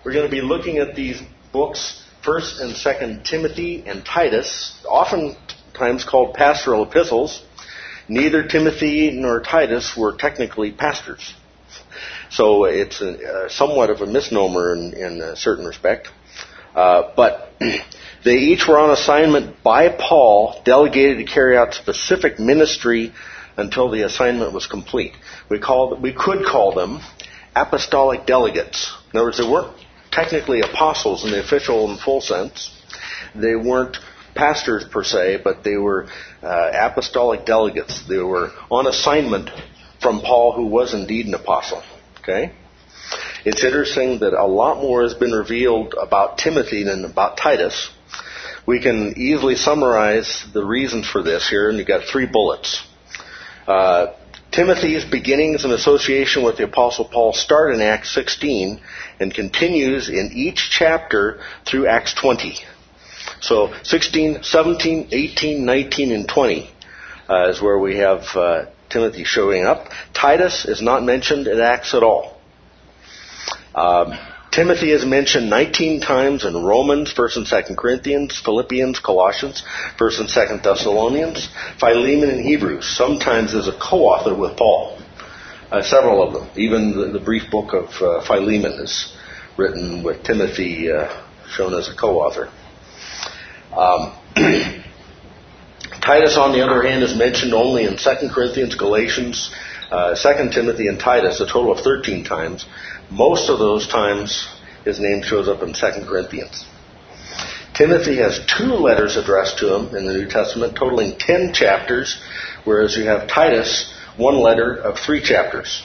We're going to be looking at these books, 1st and 2nd Timothy and Titus, oftentimes called pastoral epistles. Neither Timothy nor Titus were technically pastors. So it's somewhat of a misnomer in a certain respect. But they each were on assignment by Paul, delegated to carry out specific ministry until the assignment was complete. We could call them apostolic delegates. In other words, they weren't technically apostles in the official and full sense. They weren't pastors per se, but they were apostolic delegates. They were on assignment from Paul, who was indeed an apostle. Okay? It's interesting that a lot more has been revealed about Timothy than about Titus. We can easily summarize the reasons for this here, and you've got 3 bullets. Timothy's beginnings and association with the Apostle Paul start in Acts 16 and continues in each chapter through Acts 20. So 16, 17, 18, 19, and 20 is where we have Timothy showing up. Titus is not mentioned in Acts at all. Timothy is mentioned 19 times in Romans, 1st and 2nd Corinthians, Philippians, Colossians, 1st and 2nd Thessalonians, Philemon, and Hebrews, sometimes as a co-author with Paul. Several of them. Even the brief book of Philemon is written with Timothy shown as a co-author. Titus, on the other hand, is mentioned only in 2 Corinthians, Galatians, 2 Timothy, and Titus, a total of 13 times. Most of those times, his name shows up in 2 Corinthians. Timothy has 2 letters addressed to him in the New Testament, totaling 10 chapters, whereas you have Titus, 1 letter of 3 chapters.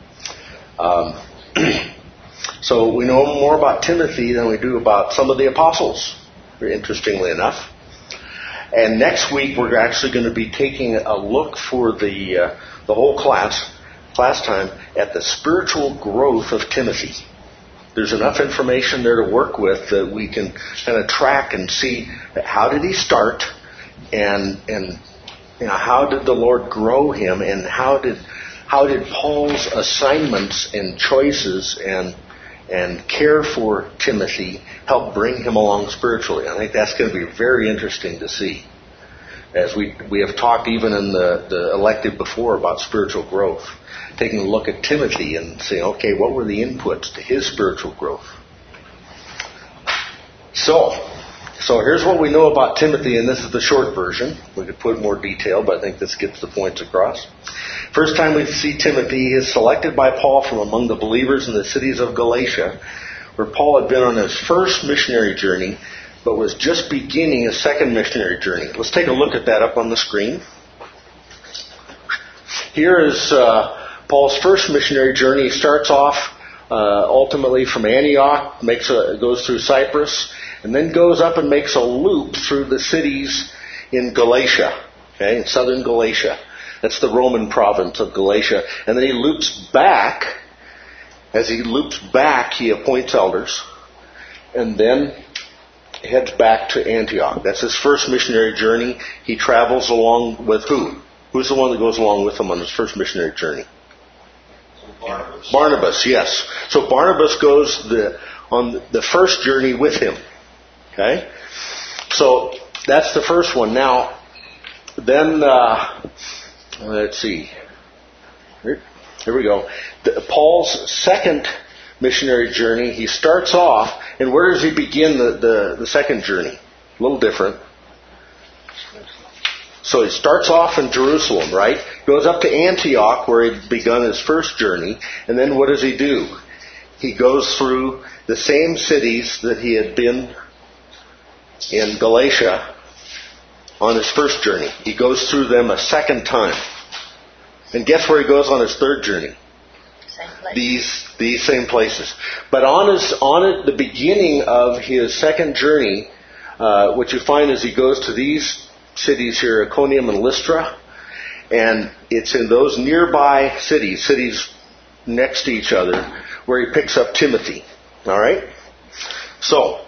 So we know more about Timothy than we do about some of the apostles, interestingly enough. And next week we're actually going to be taking a look for the whole class time at the spiritual growth of Timothy. There's enough information there to work with that we can kind of track and see how did he start and how did the Lord grow him, and how did Paul's assignments and choices and care for Timothy help bring him along spiritually. I think that's going to be very interesting to see, as we have talked even in the elective before about spiritual growth, taking a look at Timothy and saying, okay, what were the inputs to his spiritual growth? So here's what we know about Timothy, and this is the short version. We could put more detail, but I think this gets the points across. First time we see Timothy, he is selected by Paul from among the believers in the cities of Galatia, where Paul had been on his first missionary journey, but was just beginning his second missionary journey. Let's take a look at that up on the screen. Here is Paul's first missionary journey. He starts off ultimately from Antioch, goes through Cyprus, and then goes up and makes a loop through the cities in Galatia, in southern Galatia. That's the Roman province of Galatia. And then he loops back. As he loops back, he appoints elders, and then heads back to Antioch. That's his first missionary journey. He travels along with who? Who's the one that goes along with him on his first missionary journey? Barnabas, yes. So Barnabas goes on the first journey with him. Okay? So that's the first one. Now, then, let's see. Here we go. Paul's second missionary journey, he starts off, and where does he begin the second journey? A little different. So he starts off in Jerusalem, right? Goes up to Antioch, where he'd begun his first journey, and then what does he do? He goes through the same cities that he had been in Galatia on his first journey. He goes through them a second time. And guess where he goes on his third journey? Same place. These same places. But on the beginning of his second journey, what you find is he goes to these cities here, Iconium and Lystra, and it's in those nearby cities next to each other, where he picks up Timothy. All right? So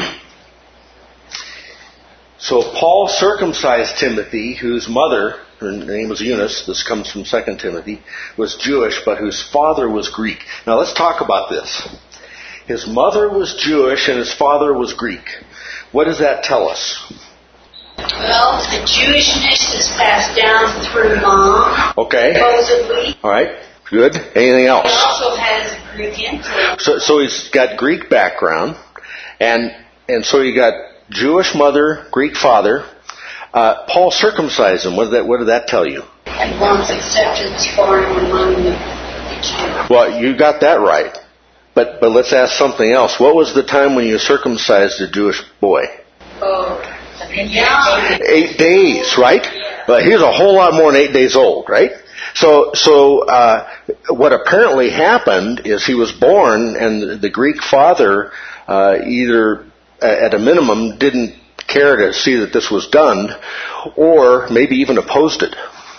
Paul circumcised Timothy, whose mother, her name was Eunice, this comes from 2 Timothy, was Jewish, but whose father was Greek. Now let's talk about this. His mother was Jewish and his father was Greek. What does that tell us? Well, the Jewishness is passed down through mom. Okay. Supposedly. All right. Good. Anything else? He also has Greek influence. So he's got Greek background, and so you got Jewish mother, Greek father. Paul circumcised him. What did that tell you? And one's acceptance for him among the Jews. Well, you got that right. But let's ask something else. What was the time when you circumcised a Jewish boy? Oh, yeah. 8 days, right? But he was a whole lot more than 8 days old, right? So what apparently happened is he was born, and the Greek father either, at a minimum, didn't care to see that this was done, or maybe even opposed it.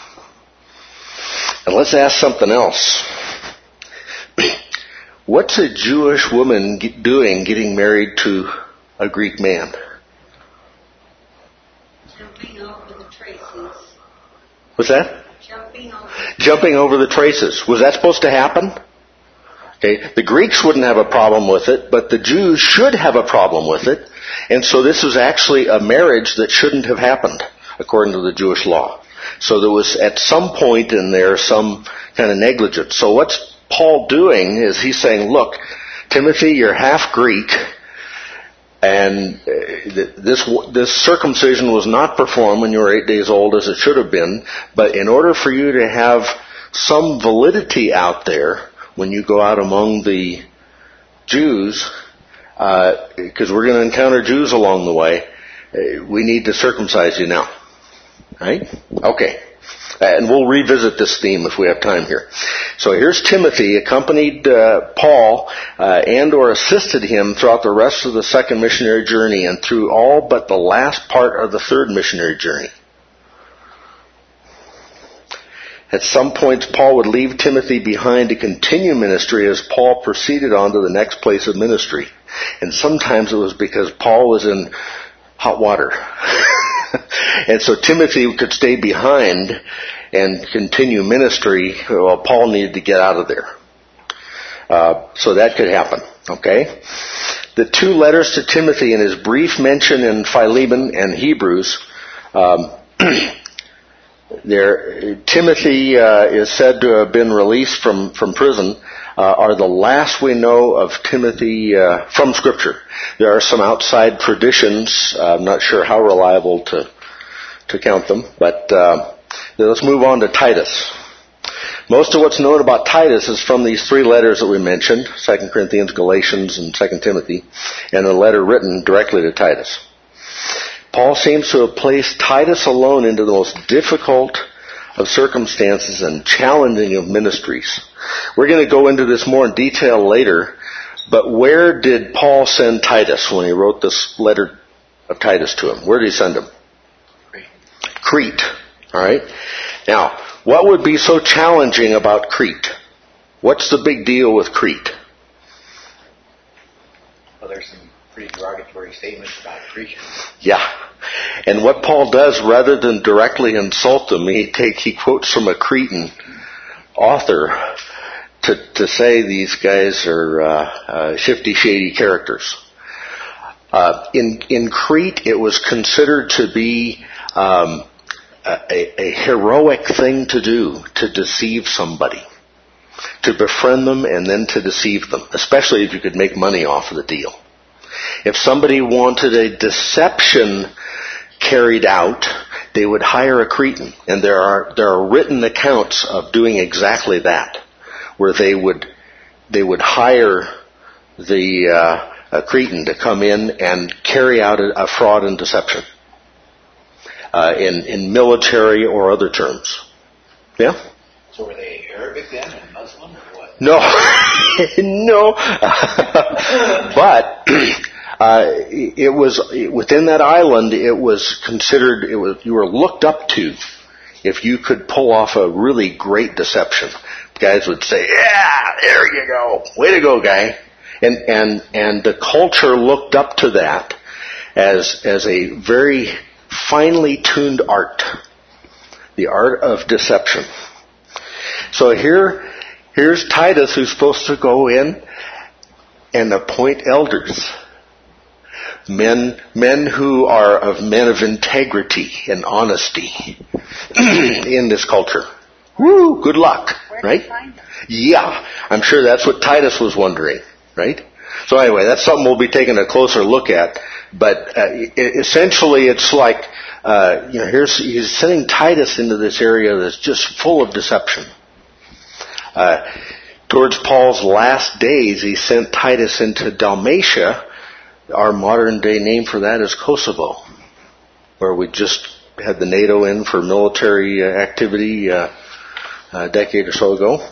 And let's ask something else. What's a Jewish woman doing getting married to a Greek man? Jumping over the traces. What's that? Jumping over the traces. Was that supposed to happen? Okay, the Greeks wouldn't have a problem with it, but the Jews should have a problem with it. And so this was actually a marriage that shouldn't have happened, according to the Jewish law. So there was, at some point in there, some kind of negligence. So what's Paul doing is he's saying, look, Timothy, you're half Greek, and this circumcision was not performed when you were 8 days old as it should have been, but in order for you to have some validity out there when you go out among the Jews, because we're going to encounter Jews along the way, we need to circumcise you now. Right? Okay. And we'll revisit this theme if we have time here. So here's Timothy, accompanied Paul and or assisted him throughout the rest of the second missionary journey and through all but the last part of the third missionary journey. At some points, Paul would leave Timothy behind to continue ministry as Paul proceeded on to the next place of ministry. And sometimes it was because Paul was in hot water. And so Timothy could stay behind and continue ministry while Paul needed to get out of there. So that could happen. Okay? The two letters to Timothy and his brief mention in Philemon and Hebrews, Timothy is said to have been released from prison, are the last we know of Timothy from Scripture. There are some outside traditions. I'm not sure how reliable to count them, but let's move on to Titus. Most of what's known about Titus is from these three letters that we mentioned, 2 Corinthians, Galatians, and 2 Timothy, and a letter written directly to Titus. Paul seems to have placed Titus alone into the most difficult of circumstances and challenging of ministries. We're going to go into this more in detail later, but where did Paul send Titus when he wrote this letter of Titus to him? Where did he send him? Crete. All right. Now, what would be so challenging about Crete? What's the big deal with Crete? Well, there's some pretty derogatory statements about Crete. Yeah. And what Paul does, rather than directly insult them, he quotes from a Cretan author to say these guys are shifty, shady characters. In Crete, it was considered to be a heroic thing to do, to deceive somebody, to befriend them and then to deceive them, especially if you could make money off of the deal. If somebody wanted a deception carried out, they would hire a Cretan, and there are written accounts of doing exactly that, where they would hire a Cretan to come in and carry out a fraud and deception. In military or other terms. Yeah? So were they Arabic then and Muslim or what? No. No. But it was within that island, it was considered, you were looked up to if you could pull off a really great deception. Guys would say, yeah, there you go. Way to go, guy. And the culture looked up to that as a very finely tuned art, the art of deception. So here's Titus, who's supposed to go in and appoint elders. Men who are men of integrity and honesty in this culture. Woo, good luck, right? Yeah, I'm sure that's what Titus was wondering, right? So anyway, that's something we'll be taking a closer look at. But essentially, it's like he's sending Titus into this area that's just full of deception. Towards Paul's last days, he sent Titus into Dalmatia. Our modern day name for that is Kosovo, where we just had the NATO in for military activity a decade or so ago.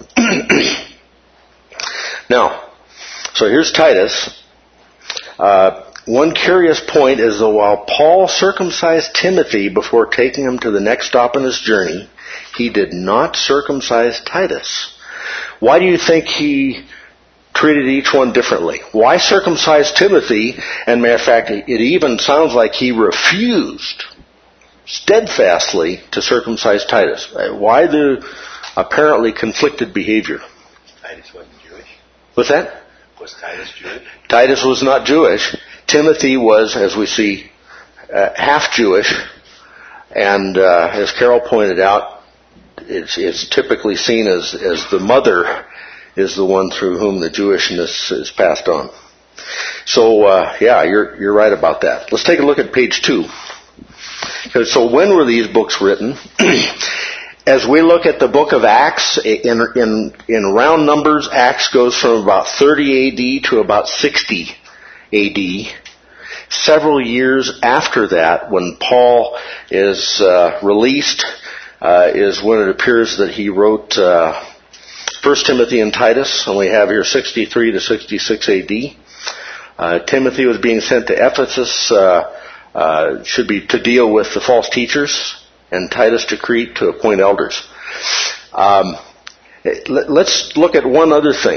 Now, so here's Titus. One curious point is that while Paul circumcised Timothy before taking him to the next stop in his journey, he did not circumcise Titus. Why do you think he treated each one differently? Why circumcise Timothy? And matter of fact, it even sounds like he refused steadfastly to circumcise Titus. Why the apparently conflicted behavior? Titus wasn't Jewish. What's that? Was Titus Jewish? Titus was not Jewish. Timothy was, as we see, half Jewish. And as Carol pointed out, it's typically seen as the mother is the one through whom the Jewishness is passed on. So, you're right about that. Let's take a look at page 2. So when were these books written? As we look at the book of Acts, in round numbers, Acts goes from about 30 AD to about 60 AD. Several years after that, when Paul is released, is when it appears that he wrote 1 Timothy and Titus, and we have here 63 to 66 AD. Timothy was being sent to Ephesus, should be to deal with the false teachers, and Titus to Crete to appoint elders. Let's look at one other thing.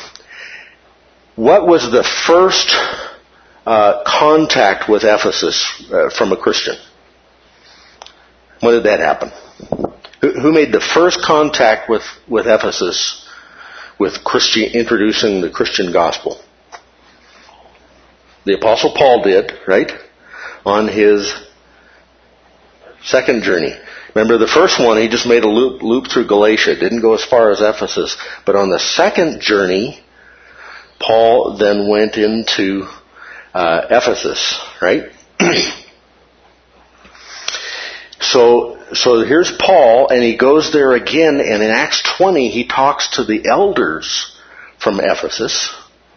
What was the first contact with Ephesus from a Christian? When did that happen? Who made the first contact with Ephesus with introducing the Christian gospel? The Apostle Paul did, right? On his second journey. Remember, the first one, he just made a loop through Galatia. Didn't go as far as Ephesus. But on the second journey, Paul then went into Ephesus, right? So here's Paul, and he goes there again, and in Acts 20, he talks to the elders from Ephesus.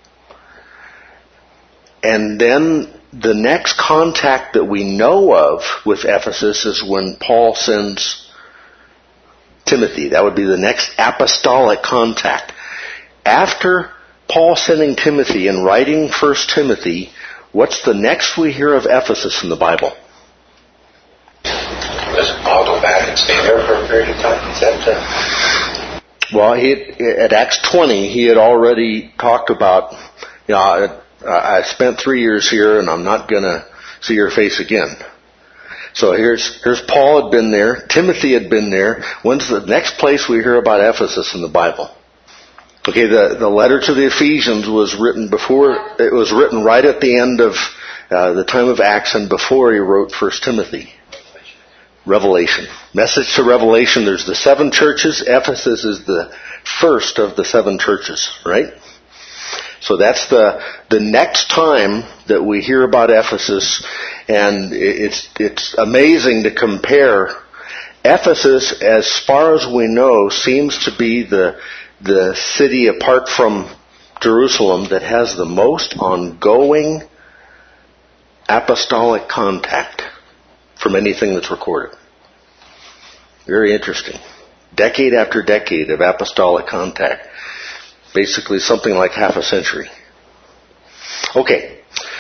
And then the next contact that we know of with Ephesus is when Paul sends Timothy. That would be the next apostolic contact. After Paul sending Timothy and writing 1 Timothy, what's the next we hear of Ephesus in the Bible? Does Paul go back and stay there for a period of time? Is that Well, at Acts 20, he had already talked about, I spent 3 years here and I'm not going to see your face again. So here's Paul had been there. Timothy had been there. When's the next place we hear about Ephesus in the Bible? Okay, the letter to the Ephesians was written it was written right at the end of the time of Acts and before he wrote 1 Timothy. Revelation. Message to Revelation. There's the 7 churches. Ephesus is the first of the 7 churches, right? So that's the next time that we hear about Ephesus, and it's amazing to compare. Ephesus, as far as we know, seems to be the city apart from Jerusalem that has the most ongoing apostolic contact from anything that's recorded. Very interesting. Decade after decade of apostolic contact. Basically something like half a century. Okay.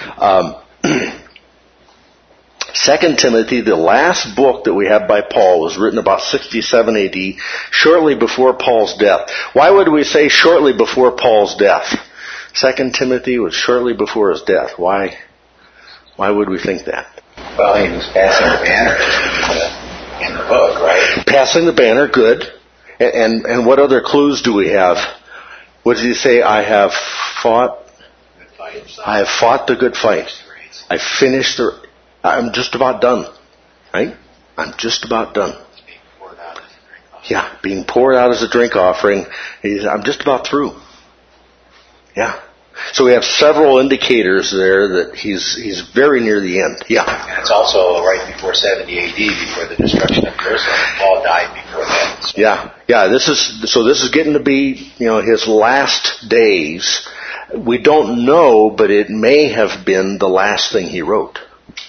2 Timothy, the last book that we have by Paul, was written about 67 AD, shortly before Paul's death. Why would we say shortly before Paul's death? 2 Timothy was shortly before his death. Why would we think that? Well, he was passing the banner in the book, right? Passing the banner, good. And what other clues do we have? What did he say? I have fought I have fought the good fight. I finished I'm just about done. Right? I'm just about done. Yeah, being poured out as a drink offering. I'm just about through. Yeah. So we have several indicators there that he's very near the end. Yeah. And it's also right before 70 AD, before the destruction of Jerusalem. Paul died before that. So. Yeah. This is getting to be, his last days. We don't know, but it may have been the last thing he wrote.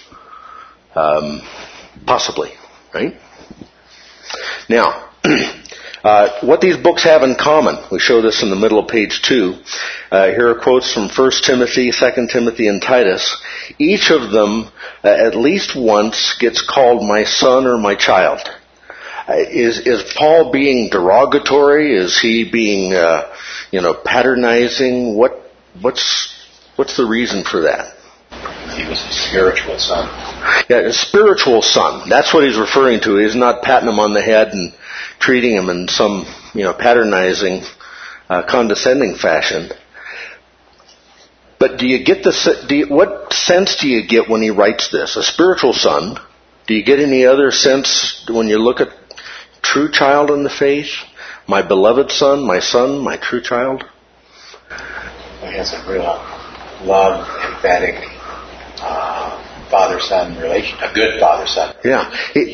Possibly, right? Now, what these books have in common, we show this in the middle of page 2. Here are quotes from 1 Timothy, 2 Timothy, and Titus. Each of them, at least once, gets called my son or my child. Is Paul being derogatory? Is he being, patronizing? What's the reason for that? He was a spiritual son. Yeah, a spiritual son. That's what he's referring to. He's not patting him on the head and treating him in some, patronizing, condescending fashion. But do you get what sense do you get when he writes this? A spiritual son. Do you get any other sense when you look at true child in the faith? My beloved son, my true child? He has a real love, emphatic, father-son relation, a good father-son. Yeah.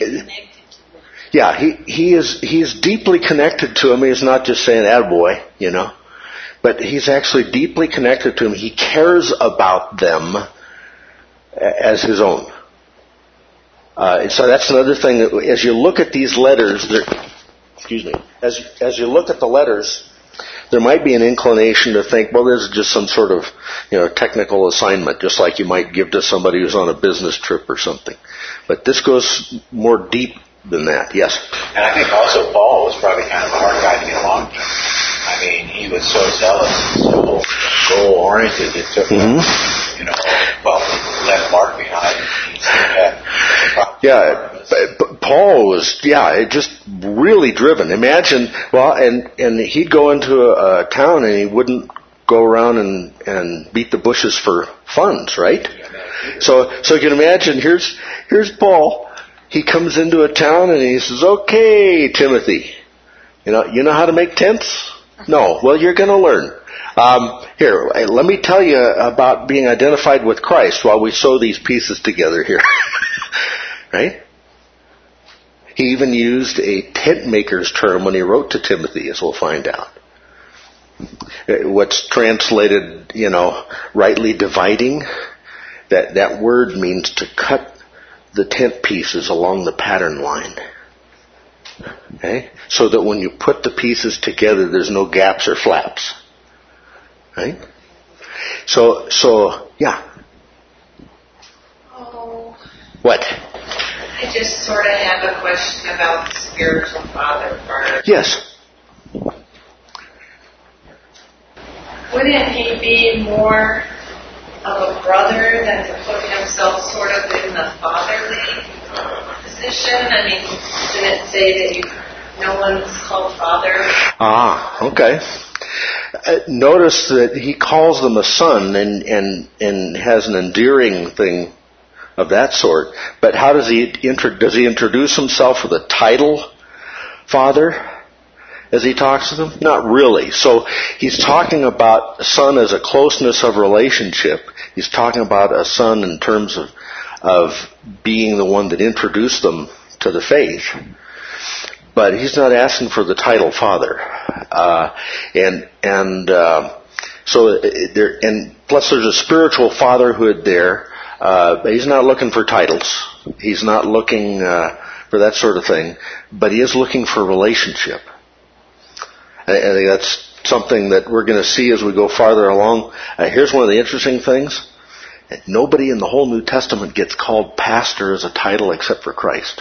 He is deeply connected to him. He's not just saying, attaboy, but he's actually deeply connected to him. He cares about them as his own. So that's another thing that as you look at these letters, as you look at the letters, there might be an inclination to think, well, this is just some sort of, technical assignment, just like you might give to somebody who's on a business trip or something. But this goes more deep than that. Yes? And I think also Paul was probably kind of a hard guy to get along with. I mean, he was so zealous and so goal-oriented, it took him, left Mark behind. Paul was, just really driven. Imagine, and he'd go into a town and he wouldn't go around and beat the bushes for funds, right? So you can imagine, here's Paul. He comes into a town and he says, okay, Timothy, you know how to make tents? No. Well, you're going to learn. Here, let me tell you about being identified with Christ while we sew these pieces together here. Right? He even used a tent maker's term when he wrote to Timothy, as we'll find out. What's translated, rightly dividing, that word means to cut the tent pieces along the pattern line. Okay? So that when you put the pieces together, there's no gaps or flaps. Right? So, yeah. Oh. What? I just sort of have a question about the spiritual father part. Yes. Wouldn't he be more of a brother than to put himself sort of in the fatherly position? I mean, didn't it say that no one's called father? Okay. Notice that he calls them a son and has an endearing thing of that sort. But how does he introduce himself with a title, Father, as he talks to them? Not really. So he's talking about a son as a closeness of relationship. He's talking about a son in terms of being the one that introduced them to the faith. But he's not asking for the title Father. And plus there's a spiritual fatherhood there. He's not looking for titles. He's not looking for that sort of thing. But he is looking for relationship. I think that's something that we're going to see as we go farther along. Here's one of the interesting things. Nobody in the whole New Testament gets called pastor as a title except for Christ.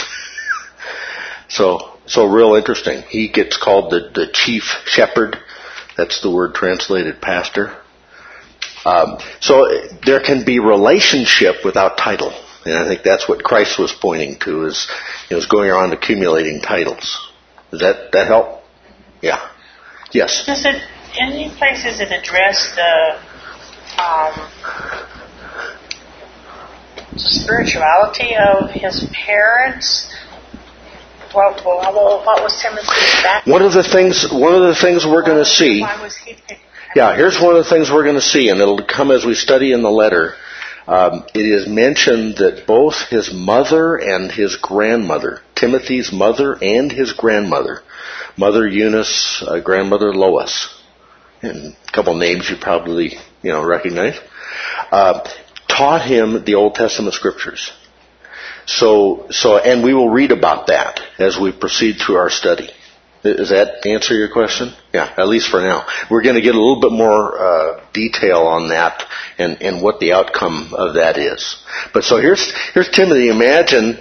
So real interesting. He gets called the chief shepherd. That's the word translated pastor. So there can be relationship without title. And I think that's what Christ was pointing to, is going around accumulating titles. Does that help? Yeah. Yes. Does it, any places it address the spirituality of his parents. What was Timothy's background? One of the things we're going to see. Why was he picked? Yeah, here's one of the things we're going to see, and it'll come as we study in the letter. It is mentioned that both his mother and his grandmother, Timothy's mother and his grandmother, Mother Eunice, grandmother Lois, and a couple names you probably recognize, taught him the Old Testament scriptures. So, and we will read about that as we proceed through our study. Does that answer your question? Yeah, at least for now. We're going to get a little bit more detail on that and what the outcome of that is. But so here's Timothy. Imagine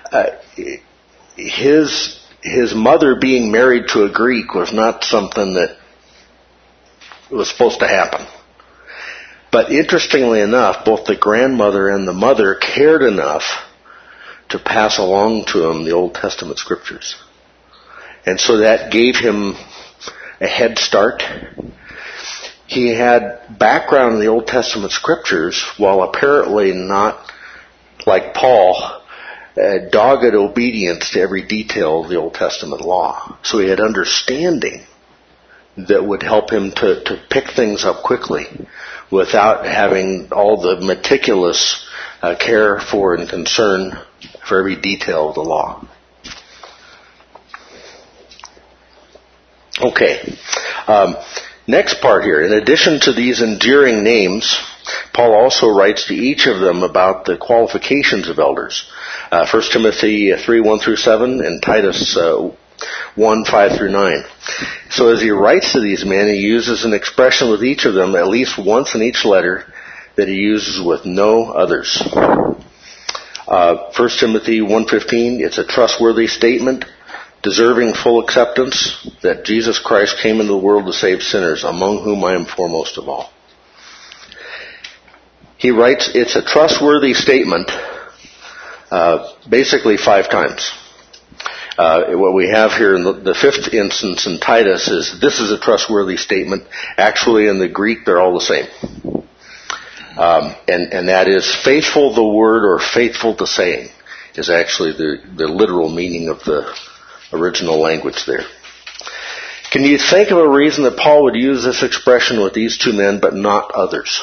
his mother being married to a Greek was not something that was supposed to happen. But interestingly enough, both the grandmother and the mother cared enough to pass along to him the Old Testament scriptures. And so that gave him a head start. He had background in the Old Testament scriptures, while apparently not, like Paul, dogged obedience to every detail of the Old Testament law. So he had understanding that would help him to pick things up quickly without having all the meticulous care for and concern for every detail of the law. Okay. Next part here. In addition to these endearing names, Paul also writes to each of them about the qualifications of elders. 1 Timothy 3:1-7 and Titus 1:5-9. So as he writes to these men, he uses an expression with each of them at least once in each letter that he uses with no others. 1 Timothy 1:15, it's a trustworthy statement, deserving full acceptance, that Jesus Christ came into the world to save sinners, among whom I am foremost of all. He writes, it's a trustworthy statement, basically 5 times. What we have here in the 5th instance in Titus is, this is a trustworthy statement. Actually, in the Greek, they're all the same. And that is, faithful the word or faithful to saying is actually the literal meaning of the original language there. Can you think of a reason that Paul would use this expression with these 2 men but not others?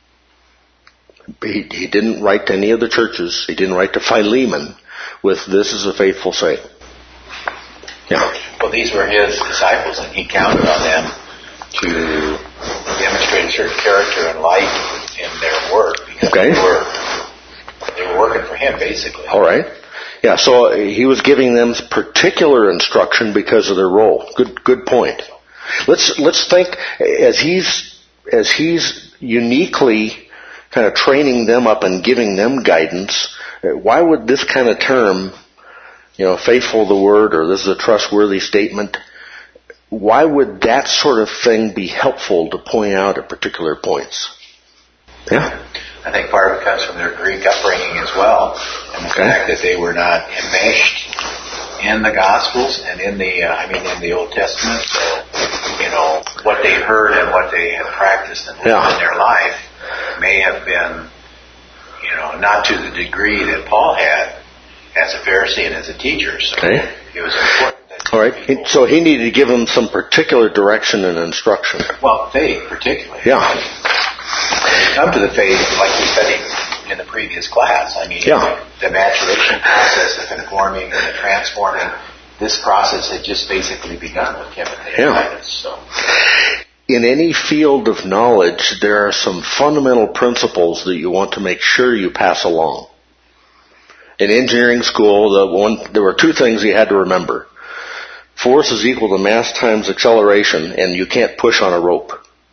He didn't write to any of the churches. He didn't write to Philemon with, this is a faithful saying. Yeah. Well, these were his disciples, and he counted on them to demonstrate a certain character and light in their work, because they were working for him, basically. All right. Yeah, so he was giving them particular instruction because of their role. Good point. Let's think, as he's uniquely kind of training them up and giving them guidance, why would this kind of term, faithful the word, or this is a trustworthy statement, why would that sort of thing be helpful to point out at particular points? Yeah? I think part of it comes from their Greek upbringing as well, and the fact that they were not enmeshed in the Gospels and in the Old Testament. So, what they heard and what they had practiced and lived in their life may have been, not to the degree that Paul had as a Pharisee and as a teacher. So it was important that. All right. So he needed to give them some particular direction and instruction. Well, faith, particularly. Yeah. When you come to the faith, like we studied in the previous class, the maturation process, the conforming and the transforming, this process had just basically begun with Timothy and Titus. So. In any field of knowledge, there are some fundamental principles that you want to make sure you pass along. In engineering school, there were 2 things you had to remember. Force is equal to mass times acceleration, and you can't push on a rope.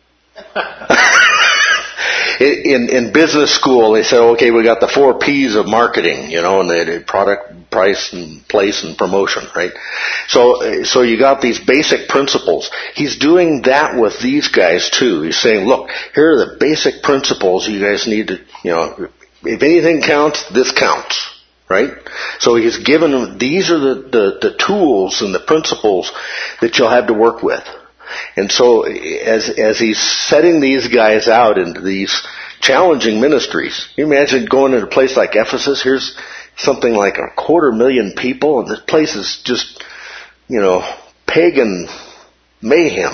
In business school, they said, okay, we got the 4 P's of marketing, and they did product, price, and place, and promotion, right? So you got these basic principles. He's doing that with these guys too. He's saying, look, here are the basic principles you guys need to, if anything counts, this counts. Right? So he's given them, these are the tools and the principles that you'll have to work with. And so as he's setting these guys out into these challenging ministries, you imagine going to a place like Ephesus, here's something like 250,000 people, and this place is just, pagan mayhem.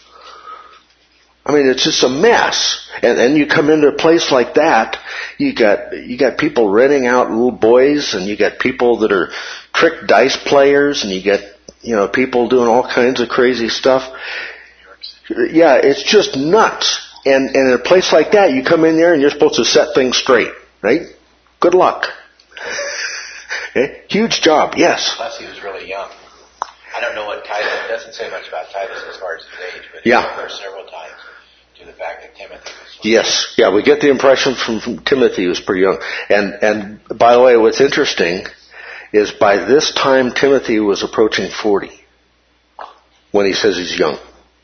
I mean, it's just a mess. And you come into a place like that, you got people renting out little boys, and you got people that are trick dice players, and you got, people doing all kinds of crazy stuff. Yeah, it's just nuts. And in a place like that, you come in there and you're supposed to set things straight, right? Good luck. Okay? Huge job, yes. Plus he was really young. I don't know what Titus, it doesn't say much about Titus as far as his age, but he refers several times to the fact that Timothy was... Yes, yeah, we get the impression from Timothy he was pretty young. And by the way, what's interesting is by this time Timothy was approaching 40 when he says he's young.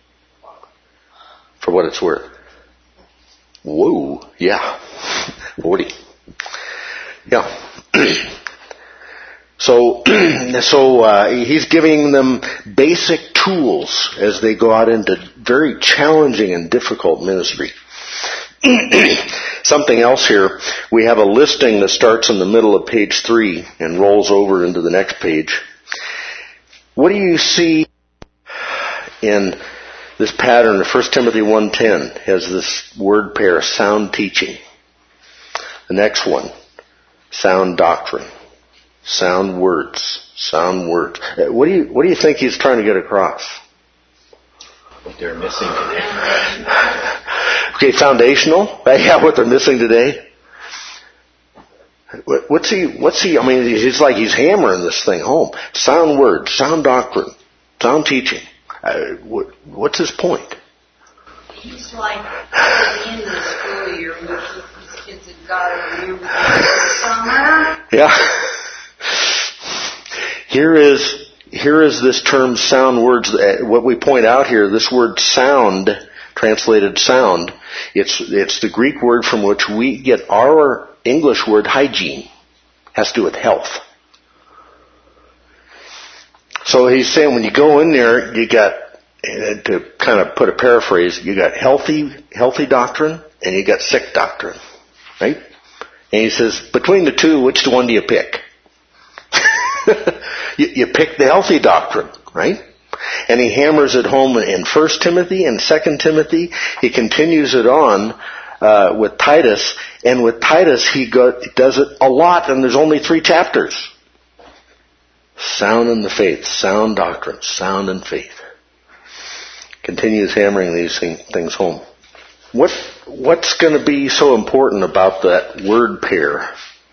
For what it's worth. Whoa, yeah, 40. Yeah. So he's giving them basic tools as they go out into very challenging and difficult ministry. Something else here, we have a listing that starts in the middle of page 3 and rolls over into the next page. What do you see in this pattern of 1 Timothy 1:10 has this word pair, sound teaching. The next one, sound doctrine. Sound words. Sound words. What do you think he's trying to get across? What they're missing today. Okay, foundational. Yeah, what they're missing today. What's he, I mean, he's hammering this thing home. Sound words, sound doctrine, sound teaching. What's his point? He's like at the end of the school year when these kids have got to remember the summer. Yeah. Here is this term sound words. What we point out here, this word sound, translated sound, it's the Greek word from which we get our English word hygiene. Has to do with health. So he's saying when you go in there, you got, to kind of put a paraphrase, you got healthy doctrine and you got sick doctrine. Right? And he says, between the two, which one do you pick? You pick the healthy doctrine, right? And he hammers it home in 1 Timothy and 2 Timothy. He continues it on with Titus. And with Titus, he does it a lot, and there's only 3 chapters. Sound in the faith, sound doctrine, sound in faith. Continues hammering these things home. What's going to be so important about that word pair?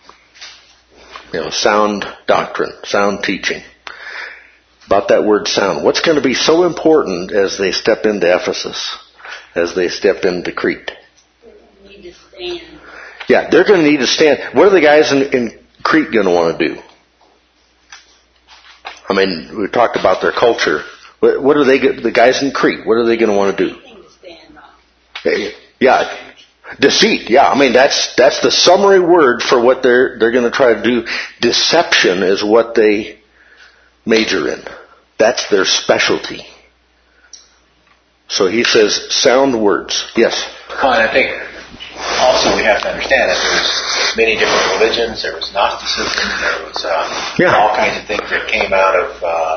Sound doctrine, sound teaching. About that word sound. What's going to be so important as they step into Ephesus, as they step into Crete? They need to stand. Yeah, they're going to need to stand. What are the guys in Crete going to want to do? I mean, we talked about their culture. What are the guys in Crete, what are they going to want to do? Anything to stand on. Yeah. Deceit. Yeah, I mean, that's the summary word for what they're going to try to do. Deception is what they major in. That's their specialty. So he says sound words. Yes? Well, and I think also we have to understand that there's many different religions. There was Gnosticism. There was all kinds of things that came out of,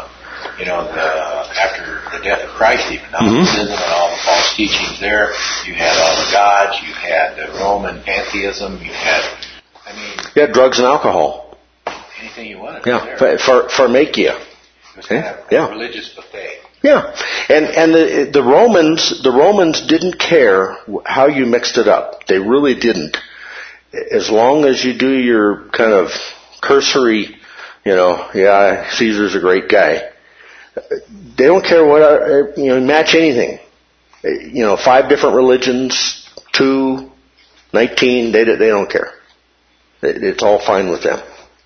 after the death of Christ, even Gnosticism and all the false teachings there. You had all the gods. You had the Roman pantheism. You had drugs and alcohol. Anything you wanted. Yeah, pharmakia. It was kind of a religious buffet. Yeah, and the Romans didn't care how you mixed it up. They really didn't. As long as you do your kind of cursory, Caesar's a great guy. They don't care what, match anything. 5 different religions, 2, 19, they don't care. It's all fine with them.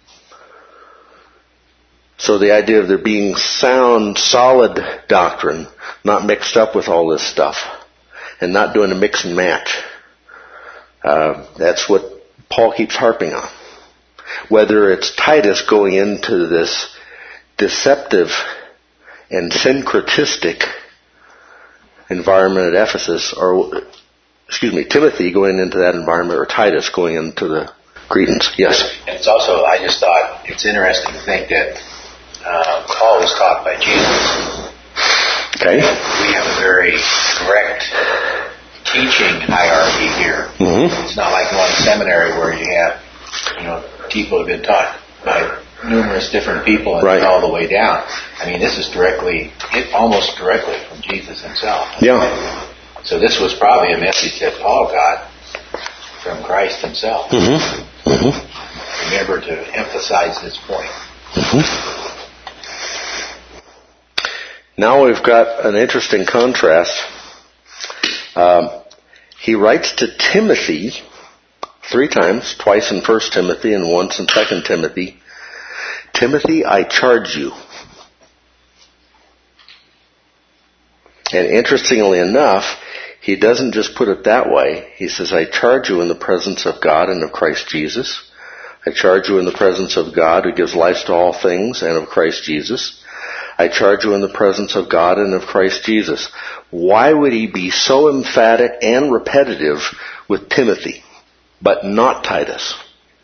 So the idea of there being sound, solid doctrine, not mixed up with all this stuff, and not doing a mix and match, that's what Paul keeps harping on. Whether it's Titus going into this deceptive and syncretistic environment at Ephesus, Timothy going into that environment, or Titus going into the Cretans. Yes. And it's also, I just thought it's interesting to think that Paul was taught by Jesus. Okay. We have a very direct teaching hierarchy here. Mm-hmm. It's not like going to seminary where you have, people have been taught by numerous different people and all the way down. I mean, this is almost directly from Jesus himself. Yeah. So this was probably a message that Paul got from Christ himself. Mm-hmm. Mm-hmm. Remember to emphasize this point. Mm-hmm. Now we've got an interesting contrast. He writes to Timothy 3 times, twice in 1 Timothy and once in 2 Timothy. Timothy, I charge you. And interestingly enough, he doesn't just put it that way. He says, I charge you in the presence of God and of Christ Jesus. I charge you in the presence of God who gives life to all things and of Christ Jesus. I charge you in the presence of God and of Christ Jesus. Why would he be so emphatic and repetitive with Timothy, but not Titus?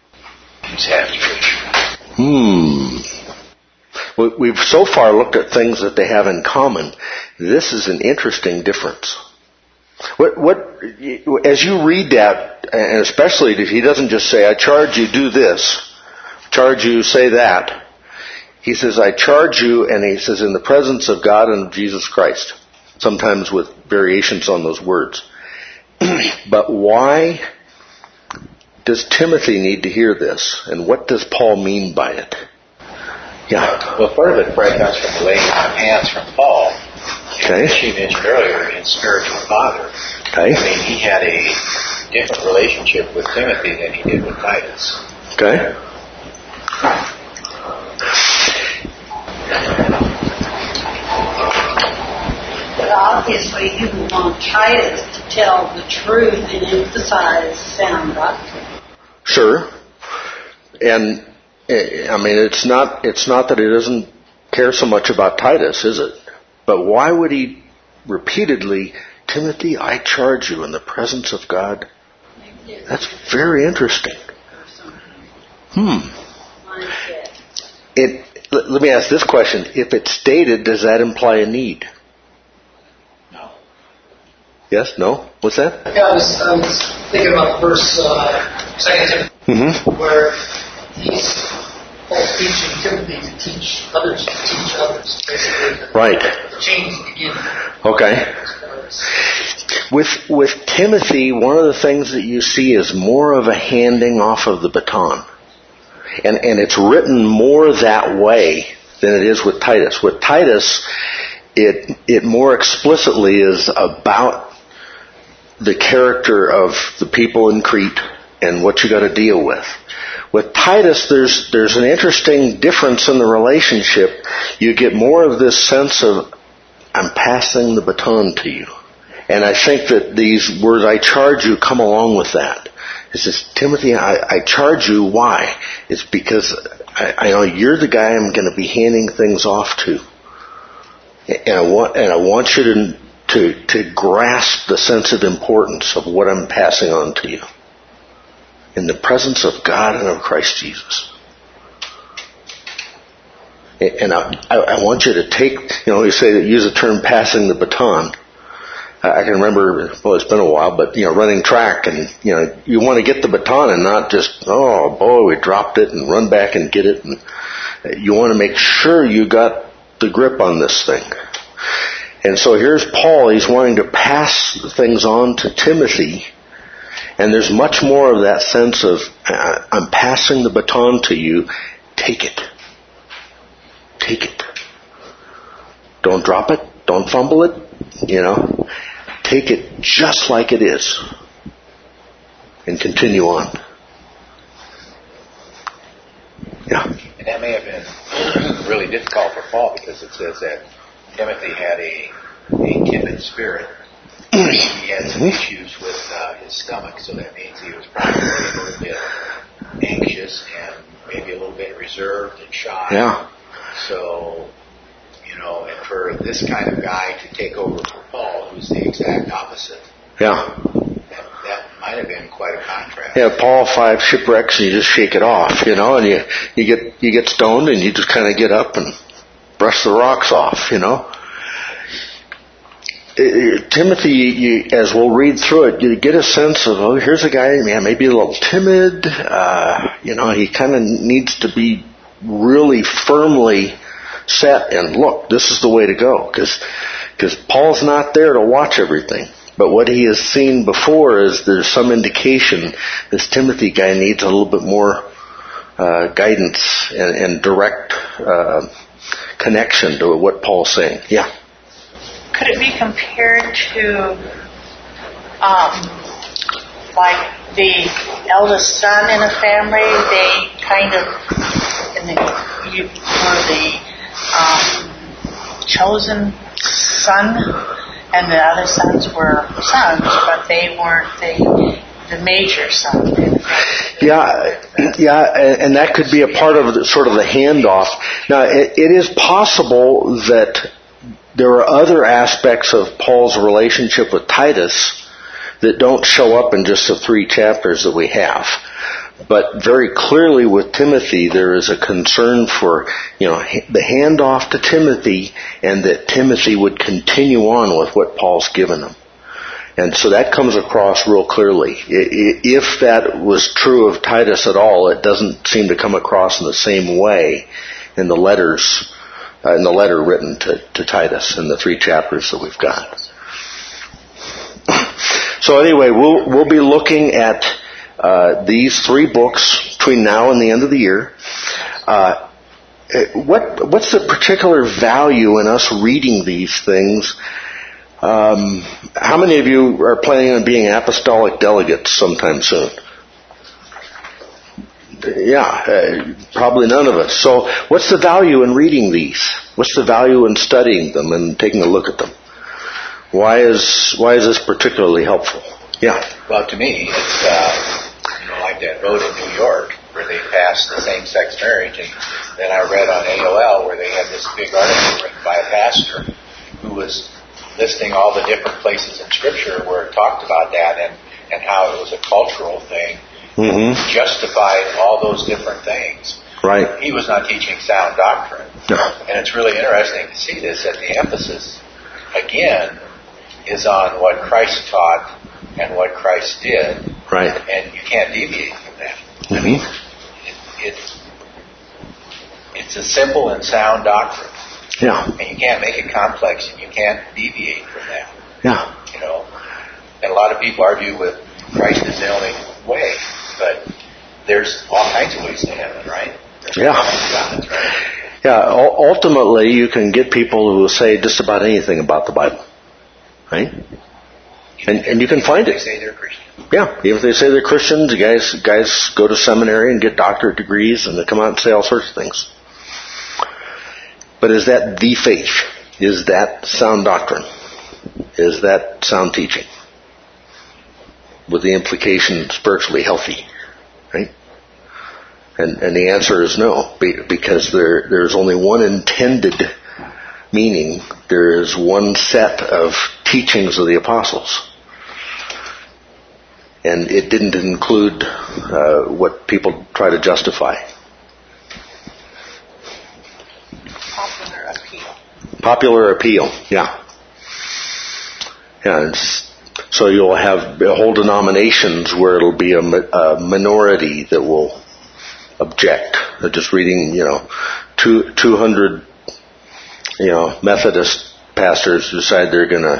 We've so far looked at things that they have in common. This is an interesting difference. As you read that, and especially if he doesn't just say, I charge you do this, charge you say that. He says, I charge you, and he says, in the presence of God and of Jesus Christ. Sometimes with variations on those words. But why does Timothy need to hear this? And what does Paul mean by it? Yeah. Well, part of it probably comes from the laying on of hands from Paul. Okay. As she mentioned earlier, in spiritual father. Okay. I mean, he had a different relationship with Timothy than he did with Titus. Okay. But obviously he would want Titus to tell the truth and emphasize sound doctrine. Sure. And I mean, it's not that he doesn't care so much about Titus, is it? But why would he repeatedly, Timothy, I charge you in the presence of God? That's very interesting. Let me ask this question. If it's stated, does that imply a need? No. Yes? No? What's that? Yeah, I was thinking about the verse 2 Timothy, where Paul's teaching Timothy to teach others, basically. Right. The change begin. Okay. With Timothy, one of the things that you see is more of a handing off of the baton. And it's written more that way than it is with Titus. With Titus, it more explicitly is about the character of the people in Crete and what you got to deal with. With Titus, there's an interesting difference in the relationship. You get more of this sense of, I'm passing the baton to you. And I think that these words, I charge you, come along with that. It says, Timothy, I charge you. Why? It's because I know you're the guy I'm going to be handing things off to. And I want you to grasp the sense of importance of what I'm passing on to you. In the presence of God and of Christ Jesus. And I want you to take, you say that use the term passing the baton. I can remember, well, it's been a while, but, running track and, you want to get the baton and not just, oh boy, we dropped it and run back and get it. And you want to make sure you got the grip on this thing. And so here's Paul, he's wanting to pass things on to Timothy. And there's much more of that sense of, I'm passing the baton to you, take it. Take it. Don't drop it, don't fumble it, Take it just like it is and continue on. Yeah. And that may have been really difficult for Paul because it says that Timothy had a timid spirit. He had some issues with his stomach, so that means he was probably a little bit anxious and maybe a little bit reserved and shy. Yeah. So, You know, and for this kind of guy to take over for Paul, who's the exact opposite, Yeah. that might have been quite a contrast. Yeah, Paul 5 shipwrecks and you just shake it off, you know, and you get stoned and you just kind of get up and brush the rocks off, you know. Timothy, as we'll read through it, you get a sense of, oh, here's a guy, man, maybe a little timid, you know, he kind of needs to be really firmly set and look, this is the way to go, because Paul's not there to watch everything. But what he has seen before is there's some indication this Timothy guy needs a little bit more guidance and direct connection to what Paul's saying. Yeah. Could it be compared to, like the eldest son in a family? They kind of, you were the chosen son, and the other sons were sons, but they weren't the major son. Yeah, and that could be a part of sort of the handoff. Now, it is possible that there are other aspects of Paul's relationship with Titus that don't show up in just the 3 chapters that we have. But very clearly with Timothy, there is a concern for, you know, the handoff to Timothy, and that Timothy would continue on with what Paul's given him. And so that comes across real clearly. If that was true of Titus at all, it doesn't seem to come across in the same way in the letters, in the letter written to Titus in the 3 chapters that we've got. So anyway, we'll be looking at these 3 books between now and the end of the year. What's the particular value in us reading these things? How many of you are planning on being apostolic delegates sometime soon? Yeah, probably none of us. So what's the value in reading these? What's the value in studying them and taking a look at them? Why is this particularly helpful? Yeah. Well, to me, it's like that road in New York where they passed the same-sex marriage, and then I read on AOL where they had this big article written by a pastor who was listing all the different places in Scripture where it talked about that and how it was a cultural thing, justified all those different things. Right. He was not teaching sound doctrine. No. And it's really interesting to see this, that the emphasis, again, is on what Christ taught and what Christ did. Right. And you can't deviate from that. Mm-hmm. I mean, it's a simple and sound doctrine. Yeah. And you can't make it complex, and you can't deviate from that. Yeah. You know, and a lot of people argue with Christ is the only way, but there's all kinds of ways to heaven, right? Yeah. God, right? Yeah. Ultimately, you can get people who will say just about anything about the Bible, right? And you can find it. They say they're Christian. Yeah, even if they say they're Christians, guys go to seminary and get doctorate degrees, and they come out and say all sorts of things. But is that the faith? Is that sound doctrine? Is that sound teaching? With the implication spiritually healthy, right? And the answer is no, because there's only one intended meaning. There is one set of teachings of the apostles. And it didn't include what people try to justify. Popular appeal, yeah. Yeah, so you'll have whole denominations where it'll be a minority that will object. They're just reading, 200, Methodist pastors decide they're going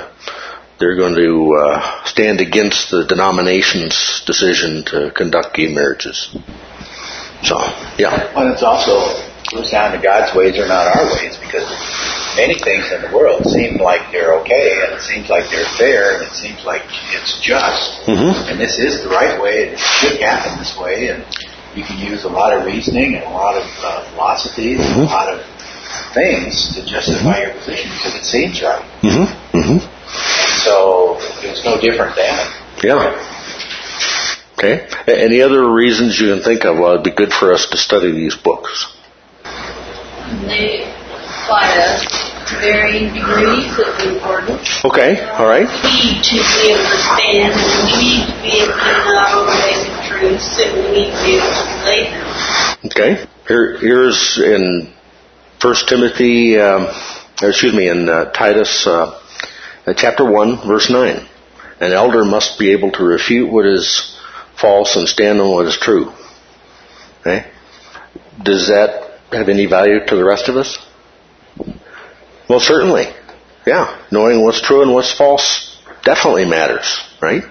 to stand against the denomination's decision to conduct gay marriages. So, yeah. Well, it's also goes down to God's ways or not our ways, because many things in the world seem like they're okay, and it seems like they're fair, and it seems like it's just. Mm-hmm. And this is the right way, and it should happen this way, and you can use a lot of reasoning and a lot of philosophies and a lot of things to justify your position because it seems right. Mm-hmm. Mm-hmm. So it's no different then. Yeah. Okay. Any other reasons you can think of why it'd be good for us to study these books? They apply to varying degrees of importance. Okay, all right. We need to be able to stand, and we need to be able to know basic truths, and we need to be able to relate them. Okay. Here's in 1 Timothy, in Titus chapter 1, verse 9. An elder must be able to refute what is false and stand on what is true. Okay? Does that have any value to the rest of us? Well, certainly. Yeah. Knowing what's true and what's false definitely matters, right?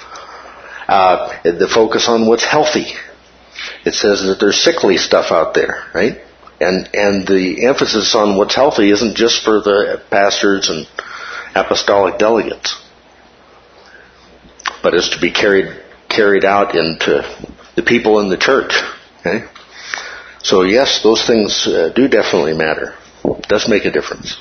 The focus on what's healthy. It says that there's sickly stuff out there, right? And the emphasis on what's healthy isn't just for the pastors and apostolic delegates, but is to be carried out into the people in the church. Okay? So yes, those things do definitely matter. It does make a difference.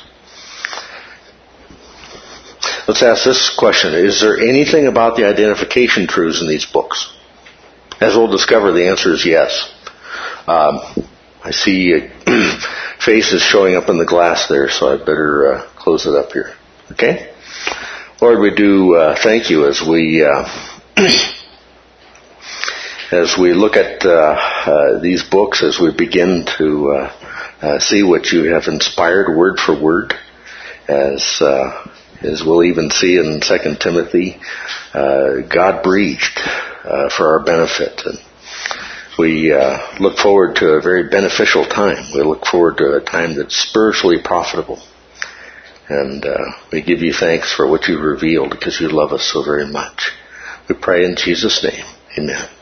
Let's ask this question. Is there anything about the identification truths in these books? As we'll discover, the answer is yes. I see faces showing up in the glass there, so I better close it up here. Okay? Lord, we do thank you as we look at these books, as we begin to see what you have inspired word for word, as we'll even see in 2 Timothy, God breathed for our benefit. And we look forward to a very beneficial time. We look forward to a time that's spiritually profitable. And we give you thanks for what you've revealed, because you love us so very much. We pray in Jesus' name. Amen.